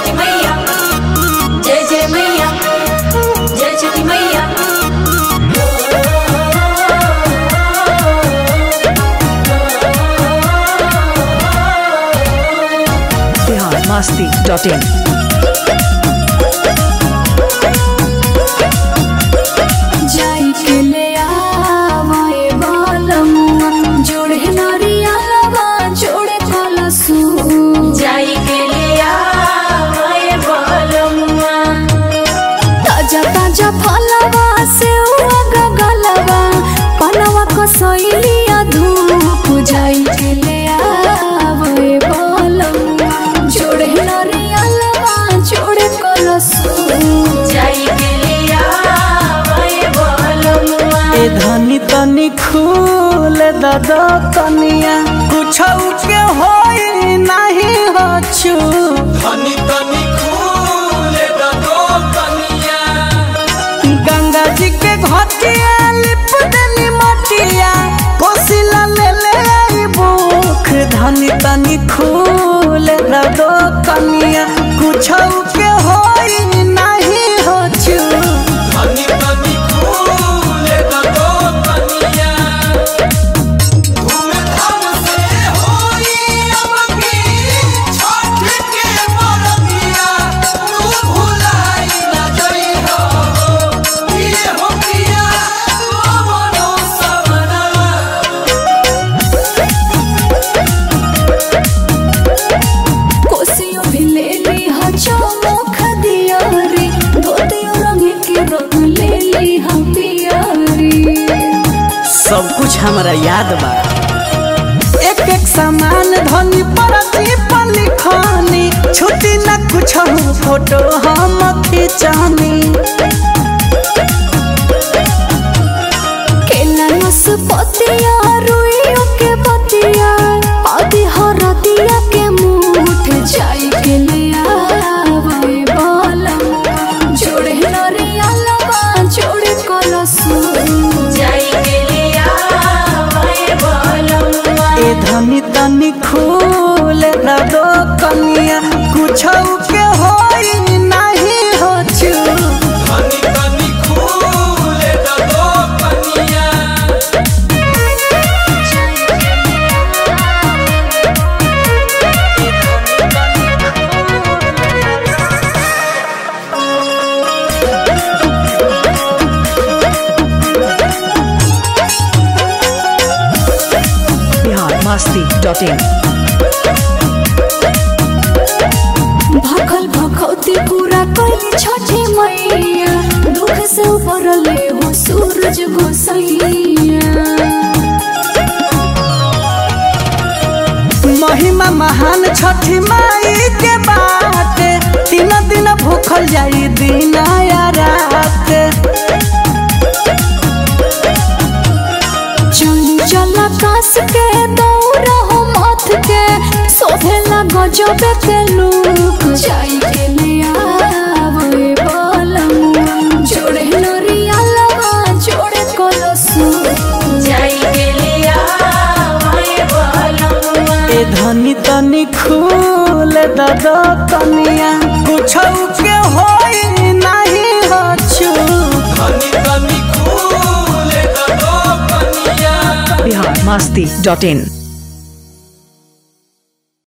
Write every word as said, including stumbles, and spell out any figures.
छठी मैया, जय जय मैया, जय छठी मैया। Bihar Masti dot in. जाई के ले आवाए बालमुआ, जोड़े नारियलवा जोड़े कलसु। जाई के ले आवाए बालमुआ, ताजा ताजा फलवा से गगलवा, पनवा कसैलिया धूप। जाई के ले आवाए बालमुआ, जोड़े नारियलवा जोड़े कलसु। जाई के ले आवाए बालमुआ। ए धनी तनी खूल दादा कनिया, कुछ के होई नहीं हछु। धनी तनी खूल दादा कनिया, गंगा जी के घटिया लिप देनी मटिया, कोसिला ले ले आई बुख। धनी तनी खूल दादा कनिया, कुछ के होई नहीं हछु। धनी तनी खूल दादा कनिया, धूमधाम से होई अब की छठ के बरतिया। तू भुलाई न जइहो, ये हो पिया मोरो सवना। कोसियो भी ले ली हा चौमुख दिया रे, धोतियो रंग के रंग ले ली हा पिया रे। सब कुछ हमारा याद बा, एक एक सामान धनी परती पर लिखानी। छुट्टी न कुछ फोटो हम खिंचानी। केला नसपतिया रुइयो के बतिया, आदि हरदिया के मुठ। जाई के ले आवाए बालमुआ, जोड़े नारियलवा जोड़े कलसु। जाई के ले आवाए बालमुआ। ए धनी तनी खूल दो कनिया, कुछ के होई नहीं हछु। धनी तनी खूल दादा कनिया, बिहार मस्ती डॉट इन। भखल भखौती पूरा कैली छठी मैया, दुख से उबरले हो सूरज गोसैया। महिमा महान छठी माई के बाटे, तीन दिन भूखल जाई दिन या रात। चली चल कास के दौरा हो मथ के, शोभेला गजबे के लूक। जाई के ले आवाए बालमुआ, जोड़े नारियलवा जोड़े कलसु। जाई के ले आवाए बालमुआ। ए धनी तनी खूल दादा कनिया, कुछ के होई नहीं हछु। धनी तनी खूल दादा कनिया। बिहार मस्ती डॉट इन।